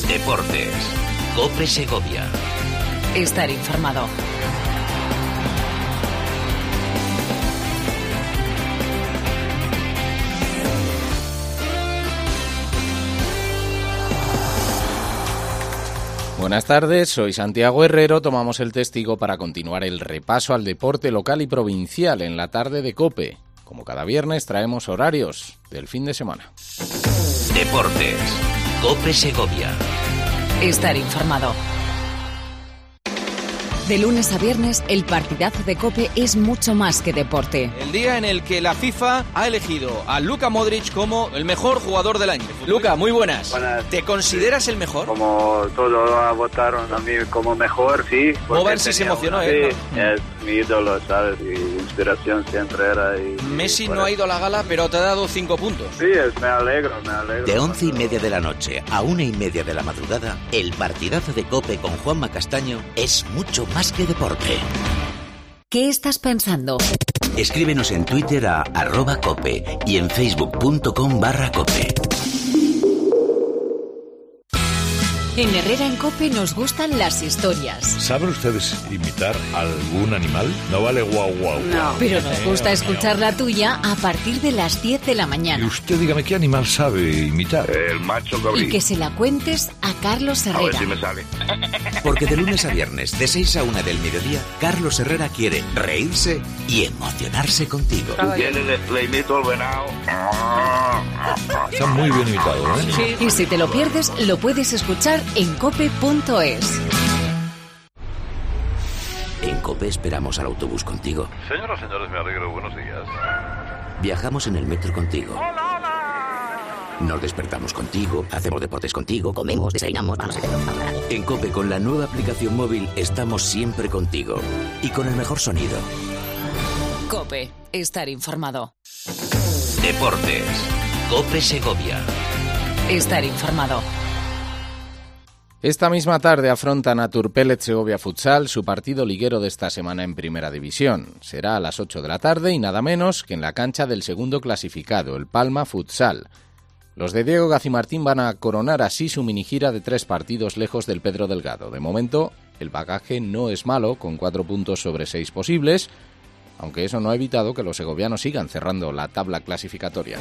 Deportes. COPE Segovia. Estar informado. Buenas tardes, soy Santiago Herrero. Tomamos el testigo para continuar el repaso al deporte local y provincial en la tarde de COPE. Como cada viernes traemos horarios del fin de semana. Deportes. COPE Segovia. Estar informado. De lunes a viernes, el partidazo de COPE es mucho más que deporte. El día en el que la FIFA ha elegido a Luka Modric como el mejor jugador del año. Luka, muy buenas. Buenas. ¿Te consideras el mejor? Como todos votaron a mí como mejor, sí. Boban-sí se emocionó, ¿eh? Sí, es mi ídolo, ¿sabes? Y inspiración siempre era. Messi no ha ido a la gala, pero te ha dado 5 puntos. Sí, me alegro. De 11:30 de la noche a 1:30 de la madrugada, el partidazo de COPE con Juanma Castaño es mucho más que deporte. ¿Qué estás pensando? Escríbenos en Twitter a @cope y en facebook.com/cope. En Herrera en COPE nos gustan las historias. ¿Saben ustedes imitar algún animal? No vale guau guau. No. Pero nos gusta escuchar la tuya a partir de las 10 de la Y mañana. usted dígame qué animal sabe imitar. El macho cabrío. Y que se la cuentes a Carlos A ver Herrera. si me sale. Porque de lunes a viernes, de 6 a 1 del mediodía, Carlos Herrera quiere reírse y emocionarse contigo. Viene, le imito al venado. Está muy bien imitado, ¿eh? Y si te lo pierdes, lo puedes escuchar en cope.es. En COPE esperamos al autobús contigo. Señoras y señores, me alegro, buenos días. Viajamos en el metro contigo. Nos despertamos contigo, hacemos deportes contigo, comemos, desayunamos, vamos a hacer. En COPE, con la nueva aplicación móvil, estamos siempre contigo. Y con el mejor sonido. COPE. Estar informado. Deportes. COPE Segovia. Estar informado. Esta misma tarde afronta Naturpelec Segovia Futsal su partido liguero de esta semana en Primera División. Será a las 8 de la tarde y nada menos que en la cancha del segundo clasificado, el Palma Futsal. Los de Diego Gacimartín van a coronar así su minigira de 3 partidos lejos del Pedro Delgado. De momento, el bagaje no es malo, con 4 puntos sobre 6 posibles, aunque eso no ha evitado que los segovianos sigan cerrando la tabla clasificatoria.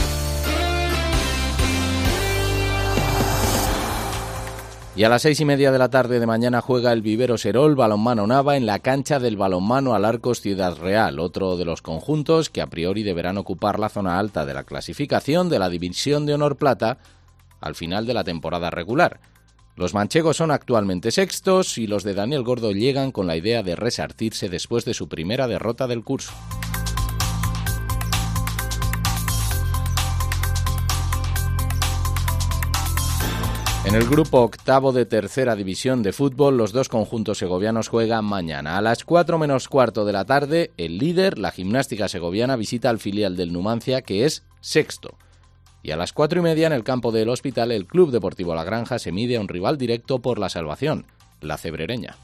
Y a las 6:30 de la tarde de mañana juega el Vivero Serol Balonmano Nava en la cancha del Balonmano Alarcos Ciudad Real, otro de los conjuntos que a priori deberán ocupar la zona alta de la clasificación de la División de Honor Plata al final de la temporada regular. Los manchegos son actualmente sextos y los de Daniel Gordo llegan con la idea de resarcirse después de su primera derrota del curso. En el grupo octavo de tercera división de fútbol, los dos conjuntos segovianos juegan mañana. A las 4 menos cuarto de la tarde, el líder, la Gimnástica Segoviana, visita al filial del Numancia, que es sexto. Y a las 4:30 en el campo del Hospital, el Club Deportivo La Granja se mide a un rival directo por la salvación, la Cebrereña.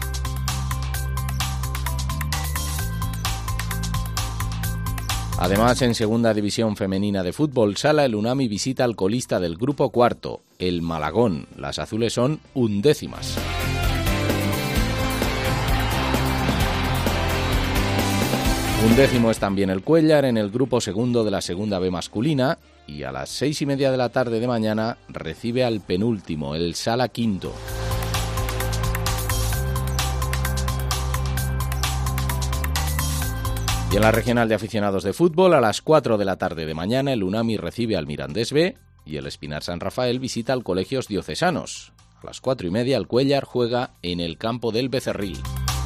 Además, en segunda división femenina de fútbol sala, el Unami visita al colista del grupo cuarto, el Malagón. Las azules son 11º. Undécimo es también el Cuéllar en el grupo segundo de la segunda B masculina y a las 6:30 de la tarde de mañana recibe al penúltimo, el Sala quinto. Y en la regional de aficionados de fútbol, a las 4 de la tarde de mañana, el Unami recibe al Mirandés B y el Espinar San Rafael visita al Colegios Diocesanos. A las 4:30, el Cuéllar juega en el campo del Becerril.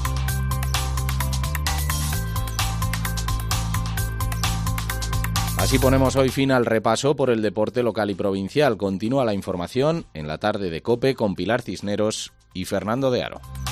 Así ponemos hoy fin al repaso por el deporte local y provincial. Continúa la información en la tarde de COPE con Pilar Cisneros y Fernando de Aro.